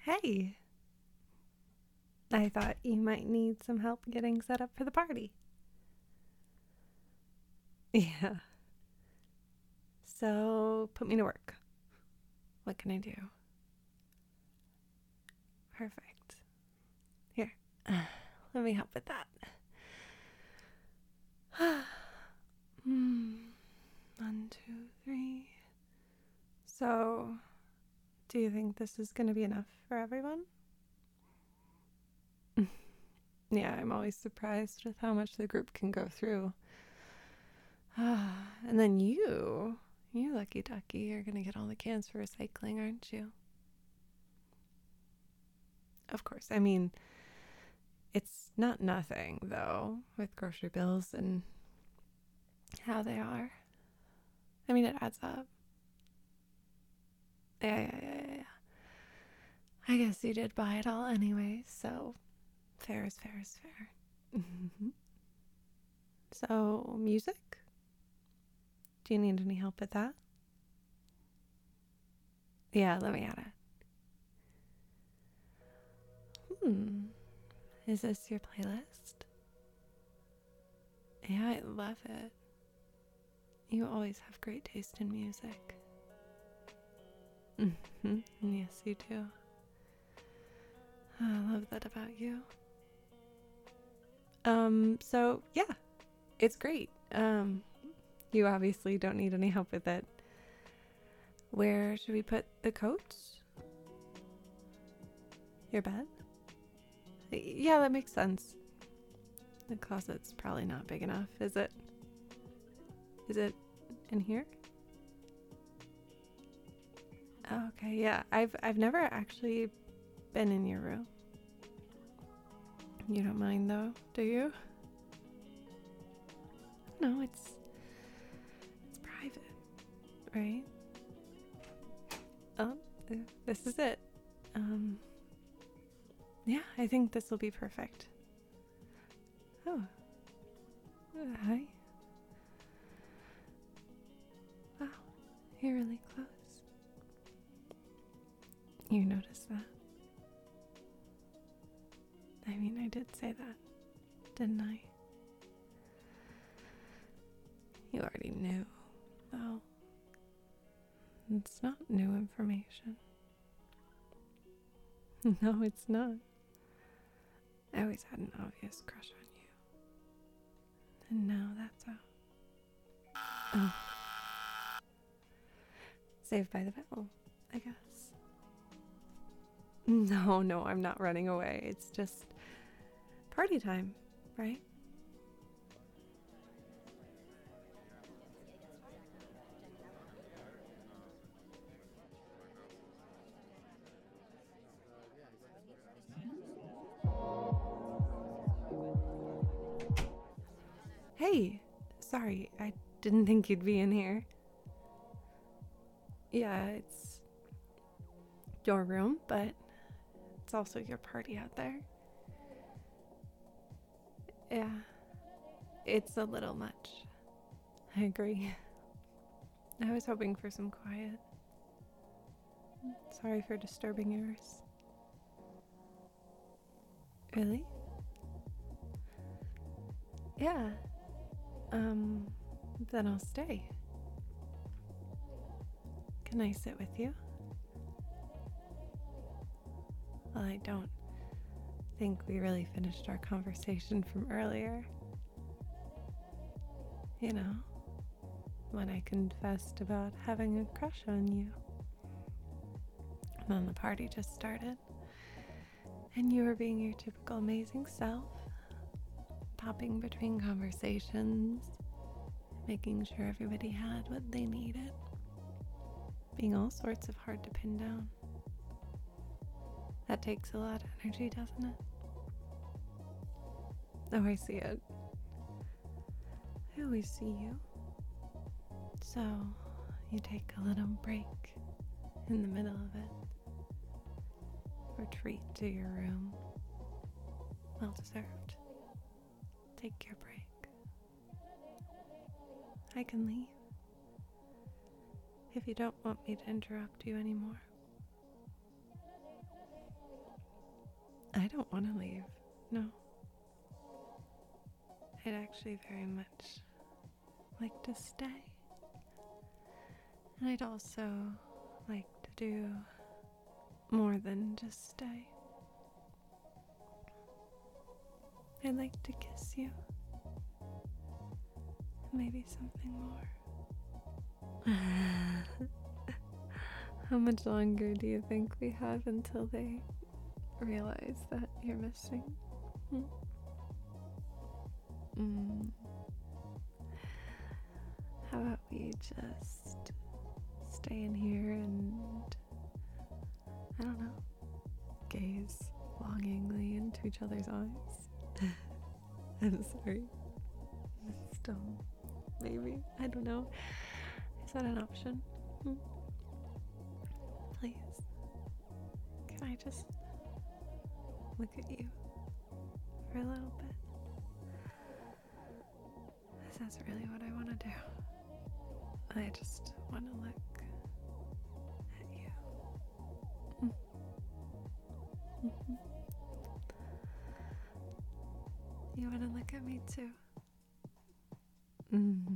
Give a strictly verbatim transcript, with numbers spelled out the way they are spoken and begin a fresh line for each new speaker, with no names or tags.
Hey, I thought you might need some help getting set up for the party. Yeah. So, put me to work. What can I do? Perfect. Here, let me help with that. Hmm. One, two, three. So, do you think this is going to be enough for everyone? Yeah, I'm always surprised with how much the group can go through. And then you, you lucky ducky, are going to get all the cans for recycling, aren't you? Of course. I mean, it's not nothing, though, with grocery bills and how they are. I mean, it adds up. Yeah, yeah, yeah, yeah. yeah. I guess you did buy it all anyway, so fair is fair is fair. So, music? Do you need any help with that? Yeah, let me add it. Hmm. Is this your playlist? Yeah, I love it. You always have great taste in music. Mm-hmm. Yes, you do. I love that about you. Um, so yeah, it's great. Um, you obviously don't need any help with it. Where should we put the coats? Your bed? Yeah, that makes sense. The closet's probably not big enough, is it? Is it in here? Oh, okay, yeah. I've I've never actually been in your room. You don't mind though, do you? No, it's it's private, right? Oh, this is it. Um, yeah, I think this will be perfect. Oh, uh, hi. Wow, you're really close. You noticed that? I mean, I did say that, didn't I? You already knew, though. It's not new information. No, it's not. I always had an obvious crush on you. And now that's out. Oh. Saved by the Bell, I guess. No, no, I'm not running away. It's just party time, right? Hey, sorry, I didn't think you'd be in here. Yeah, it's your room, but it's also your party out there. Yeah, it's a little much. I agree. I was hoping for some quiet. Sorry for disturbing yours. Really? Yeah. Um, then I'll stay. Can I sit with you? Well, I don't think we really finished our conversation from earlier. You know, when I confessed about having a crush on you. And then the party just started. And you were being your typical amazing self, popping between conversations, making sure everybody had what they needed, being all sorts of hard to pin down. That takes a lot of energy, doesn't it? Oh, I see it. I always see you. So, you take a little break in the middle of it. Retreat to your room. Well deserved. Take your break. I can leave if you don't want me to interrupt you anymore. I don't want to leave. No. I'd actually very much like to stay. And I'd also like to do more than just stay. I'd like to kiss you. Maybe something more. How much longer do you think we have until they realize that you're missing? Hmm? Mm. How about we just stay in here and, I don't know, gaze longingly into each other's eyes? I'm sorry. Still, maybe. I don't know. Is that an option? Hmm? Please. Can I just look at you for a little bit? That's really what I want to do. I just want to look at you. Mm. Mm-hmm. You want to look at me too? Mm-hmm.